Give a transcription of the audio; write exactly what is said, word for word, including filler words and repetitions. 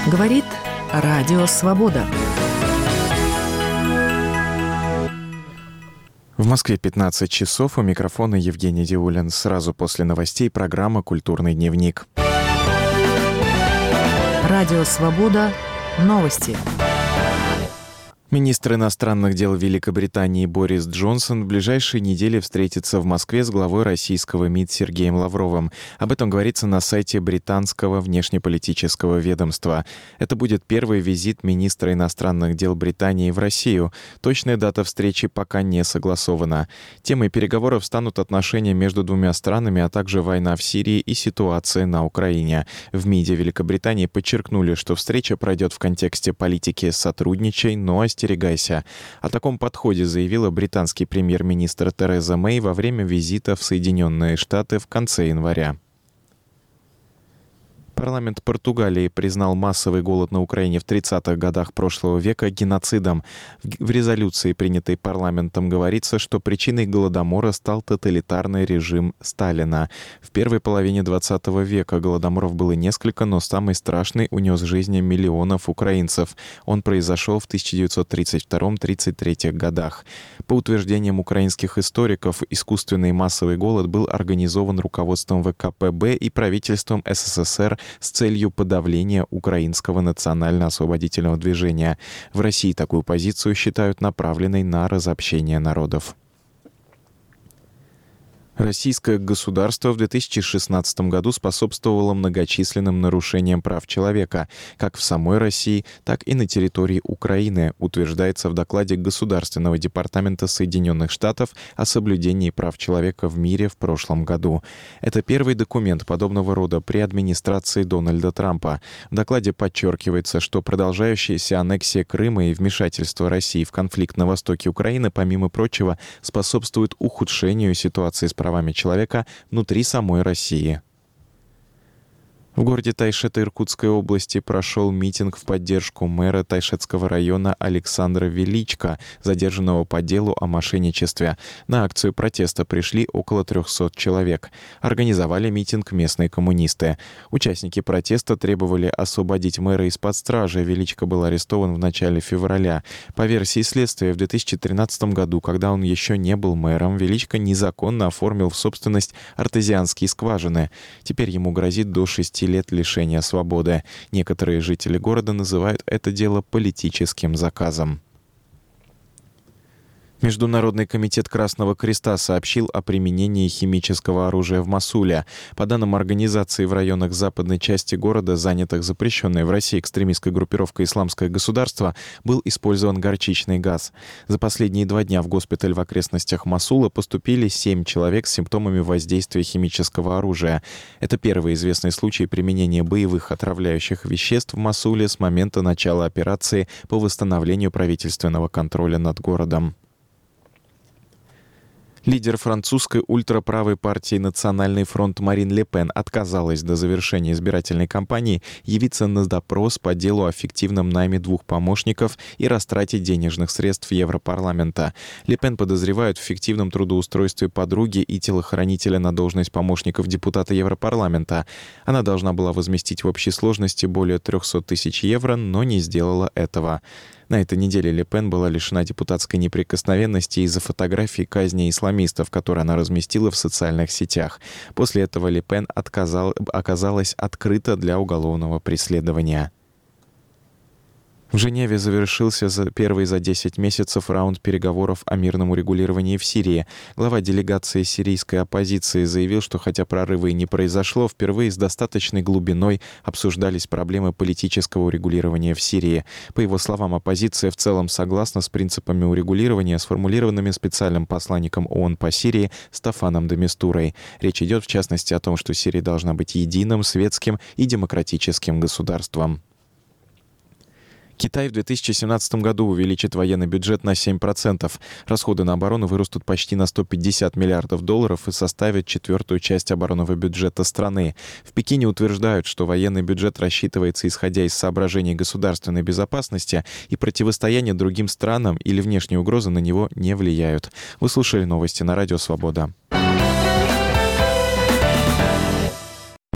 Говорит Радио Свобода. В Москве пятнадцать часов, у микрофона Евгений Диулин. Сразу после новостей программа «Культурный дневник». Радио Свобода. Новости. Министр иностранных дел Великобритании Борис Джонсон в ближайшие недели встретится в Москве с главой российского МИД Сергеем Лавровым. Об этом говорится на сайте британского внешнеполитического ведомства. Это будет первый визит министра иностранных дел Британии в Россию. Точная дата встречи пока не согласована. Темой переговоров станут отношения между двумя странами, а также война в Сирии и ситуация на Украине. В МИДе Великобритании подчеркнули, что встреча пройдет в контексте политики «сотрудничай, но остерегайся». О таком подходе заявила британский премьер-министр Тереза Мэй во время визита в Соединенные Штаты в конце января. Парламент Португалии признал массовый голод на Украине в тридцатых годах прошлого века геноцидом. В резолюции, принятой парламентом, говорится, что причиной голодомора стал тоталитарный режим Сталина. В первой половине двадцатого века голодоморов было несколько, но самый страшный унес жизни миллионов украинцев. Он произошел в тысяча девятьсот тридцать втором — тридцать третьем годах. По утверждениям украинских историков, искусственный массовый голод был организован руководством вэ ка пэ бэ и правительством эс эс эс эр с целью подавления украинского национально-освободительного движения. В России такую позицию считают направленной на разобщение народов. Российское государство в две тысячи шестнадцатом году способствовало многочисленным нарушениям прав человека, как в самой России, так и на территории Украины, утверждается в докладе Государственного департамента Соединенных Штатов о соблюдении прав человека в мире в прошлом году. Это первый документ подобного рода при администрации Дональда Трампа. В докладе подчеркивается, что продолжающаяся аннексия Крыма и вмешательство России в конфликт на востоке Украины, помимо прочего, способствует ухудшению ситуации с правами правами человека внутри самой России. В городе Тайшет Иркутской области прошел митинг в поддержку мэра Тайшетского района Александра Величко, задержанного по делу о мошенничестве. На акцию протеста пришли около трехсот человек. Организовали митинг местные коммунисты. Участники протеста требовали освободить мэра из-под стражи. Величко был арестован в начале февраля. По версии следствия, в две тысячи тринадцатом году, когда он еще не был мэром, Величко незаконно оформил в собственность артезианские скважины. Теперь ему грозит до шести лет лишения свободы. Некоторые жители города называют это дело политическим заказом. Международный комитет Красного Креста сообщил о применении химического оружия в Мосуле. По данным организации, в районах западной части города, занятых запрещенной в России экстремистской группировкой «Исламское государство», был использован горчичный газ. За последние два дня в госпиталь в окрестностях Мосула поступили семь человек с симптомами воздействия химического оружия. Это первый известный случай применения боевых отравляющих веществ в Мосуле с момента начала операции по восстановлению правительственного контроля над городом. Лидер французской ультраправой партии «Национальный фронт» Марин Ле Пен отказалась до завершения избирательной кампании явиться на допрос по делу о фиктивном найме двух помощников и растрате денежных средств Европарламента. Ле Пен подозревают в фиктивном трудоустройстве подруги и телохранителя на должность помощников депутата Европарламента. Она должна была возместить в общей сложности более трехсот тысяч евро, но не сделала этого. На этой неделе Ле Пен была лишена депутатской неприкосновенности из-за фотографий казни исламистов, которые она разместила в социальных сетях. После этого Ле Пен отказал, оказалась открыта для уголовного преследования. В Женеве завершился за первый за десять месяцев раунд переговоров о мирном урегулировании в Сирии. Глава делегации сирийской оппозиции заявил, что хотя прорыва и не произошло, впервые с достаточной глубиной обсуждались проблемы политического урегулирования в Сирии. По его словам, оппозиция в целом согласна с принципами урегулирования, сформулированными специальным посланником ООН по Сирии Стафаном де Мистурой. Речь идет, в частности, о том, что Сирия должна быть единым, светским и демократическим государством. Китай в две тысячи семнадцатом году увеличит военный бюджет на семь процентов. Расходы на оборону вырастут почти на сто пятьдесят миллиардов долларов и составят четвертую часть оборонного бюджета страны. В Пекине утверждают, что военный бюджет рассчитывается исходя из соображений государственной безопасности и противостояния другим странам или внешние угрозы на него не влияют. Вы слушали новости на Радио Свобода.